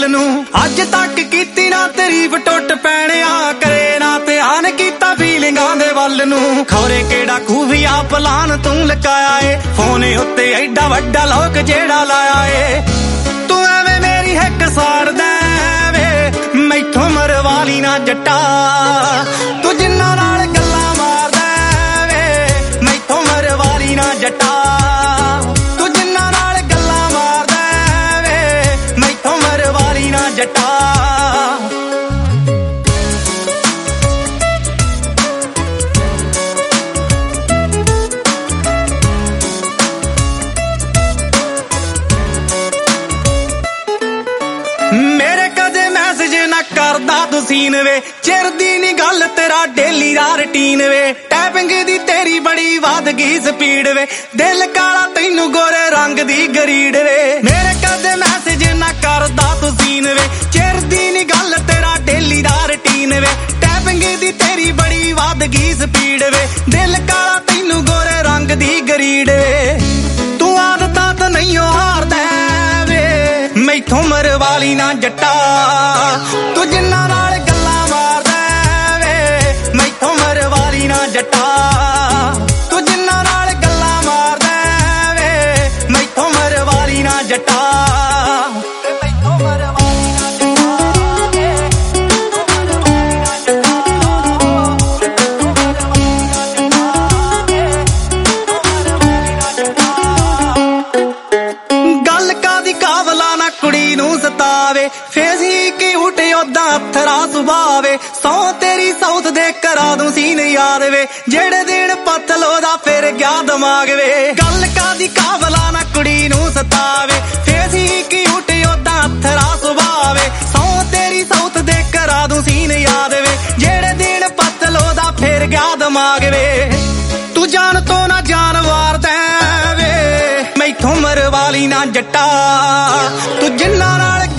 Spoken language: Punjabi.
ਦਿਲ ਨੂੰ ਅੱਜ ਤੱਕ ਕੀਤੀ ਨਾ ਤਾਰੀਫ ਟੁੱਟ ਪੈਣਿਆ ਕਰੇ ਨਾ ਧਿਆਨ ਕੀਤਾ ਫੀਲਿੰਗਾਂ ਦੇ ਵੱਲ ਨੂੰ ਖੌਰੇ ਕਿਹੜਾ ਖੂਫੀਆ ਪਲਾਨ ਤੂੰ ਲਕਾਇਆ ਏ ਫੋਨ ਉੱਤੇ ਐਡਾ ਵੱਡਾ ਲੋਕ ਜਿਹੜਾ ਲਾਇਆ ਏ ਤੂੰ ਐਵੇਂ ਮੇਰੀ ਹਿੱਕ ਸਾੜਦਾ ਵੇ ਮੈਥੋਂ ਮਰਵਾਲੀ ਨਾ ਜੱਟਾ ਤੂੰ ਜਿੰਨਾਂ ਨਾਲ ਗੱਲਾਂ ਮਾਰਦਾ ਵੇ ਮੈਥੋਂ ਮਰਵਾਲੀ ਨਾ ਜੱਟਾ ਤੂੰ ਜਿੰਨਾਂ ਨਾਲ ਗੱਲਾਂ ਮਾਰਦਾ ਵੇ ਮੈਥੋਂ ਮਰਵਾਲੀ ਨਾ ਜੱਟਾ ਮੇਰੇ ਕਦੇ ਮੈਸੇਜ ਨਾ ਕਰਦਾ ਤੂੰ ਸੀਨ ਵੇ ਚਿਰਦੀ ਨੀ ਗੱਲ ਤੇਰਾ ਡੇਲੀ ਦਾ ਰੁਟੀਨ ਵੇ ਟੈਪਿੰਗ ਦੀ ਤੇਰੀ ਬੜੀ ਵੱਧ ਗਈ ਸਪੀਡ ਵੇ ਦਿਲ ਕਾਲਾ ਤੈਨੂੰ ਗੋਰੇ ਰੰਗ ਦੀ ਗਰੀਡ ਵੇ ਮੇਰੇ ਕਦੇ ਮੈਸੇਜ ਨਾ ਕਰਦਾ ਤੂੰ ਸੀਨ ਵੇ ਚਿਰਦੀ ਨੀ ਗੱਲ ਤੇਰਾ ਡੇਲੀ ਦਾ ਰੁਟੀਨ ਵੇ ਟੈਪਿੰਗ ਦੀ ਤੇਰੀ ਬੜੀ ਵੱਧ ਗਈ ਸਪੀਡ ਵੇ ਦਿਲ ਕਾਲਾ ਤੈਨੂੰ ਗੋਰੇ ਰੰਗ ਦੀ ਗਰੀਡ ਵੇ ਤੂੰ ਆਦਤਾਂ ਤਾਂ ਨਹੀਂ ਹਾਰਦਾ ਮੈਥੋਂ ਮਰਵਾਲੀ ਨਾ ਜੱਟਾ ਤੂੰ ਜਿੰਨਾਂ ਨਾਲ ਗੱਲਾਂ ਮਾਰਦਾ ਵੇ ਮੈਥੋਂ ਮਰਵਾਲੀ ਨਾ ਜੱਟਾ ਤੂੰ ਜਿੰਨਾਂ ਨਾਲ ਗੱਲਾਂ ਮਾਰਦਾ ਵੇ ਮੈਥੋਂ ਮਰਵਾਲੀ ਨਾ ਜੱਟਾ ਮੈਥੋਂ ਮਰਵਾਲੀ ਨਾ ਗੱਲ ਕਾਦੀ ਕਾਬਲਾ ਨਾ ਕੁੜੀ ਨੂੰ ਸਤਾਵੇ ਫੇਸ ਹੀ ਕਿਊਟ ਓਦਾਂ ਅਥਰਾ ਸੁਭਾਵੇ ਸੌ ਤੇਰੀ ਸਾਊਥ ਦੇ ਕਰਾ ਦੂੰ ਸੀਨ ਯਾਦ ਵੇ ਜਿਹੜੇ ਦਿਨ ਪਤਲ ਉਹਦਾ ਫਿਰ ਗਿਆ ਦਿਮਾਗ ਵੇ ਗੱਲ ਕਾਦੀ ਕਾਬਲਾ ਨਾ ਕੁੜੀ ਨੂੰ ਸਤਾਵੇ ਫੇਸ ਹੀ ਕਿਊਟ ਓਦਾਂ ਅਥਰਾ ਸੁਭਾਵੇ ਸੌ ਤੇਰੀ ਸਾਊਥ ਦੇ ਕਰਾ ਦੂੰ ਸੀਨ ਯਾਦ ਵੇ ਜਿਹੜੇ ਦਿਨ ਪਤਲ ਉਹਦਾ ਫਿਰ ਗਿਆ ਦਿਮਾਗ ਵੇ ਤੂੰ ਜਾਨ ਤੋਂ ਨਾ ਜਾਨ ਵਾਰਦਾ ਵੇ ਮੈਥੋਂ ਮਰਵਾਲੀ ਨਾ ਜੱਟਾ ਤੂੰ ਜਿੰਨਾਂ ਨਾਲ